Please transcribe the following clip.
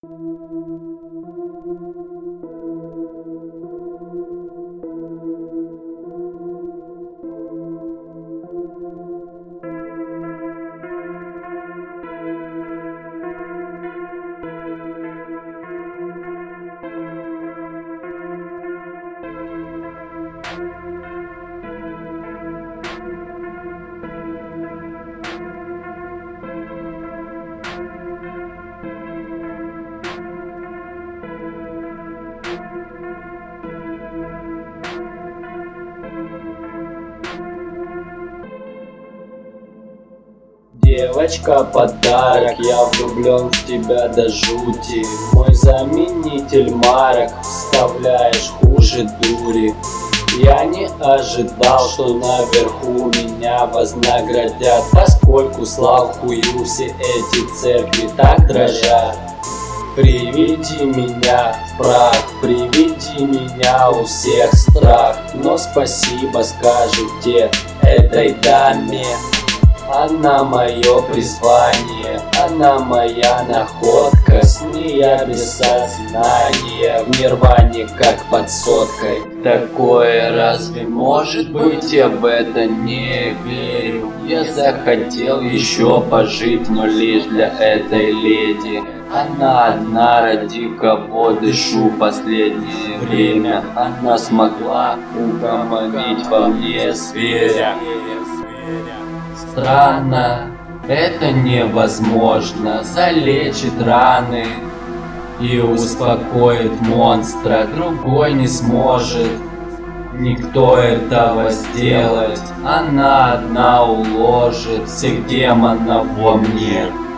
Девочка, подарок, я влюблен в тебя до жути. Мой заменитель марок, вставляешь хуже дури. Я не ожидал, что наверху меня вознаградят, поскольку слав хую все эти церкви так дрожат. Приведи меня в прах, приведи меня у всех страх, но спасибо скажете этой даме. Она мое призвание, она моя находка, с ней я без сознания, в нирване как под соткой. Такое разве может быть? Я в это не верю. Я захотел еще пожить, но лишь для этой леди. Она одна, ради кого дышу последнее время. Она смогла угомонить во мне зверя. Странно, это невозможно, залечит раны и успокоит монстра, другой не сможет никто этого сделать. Она одна уложит всех демонов во мне.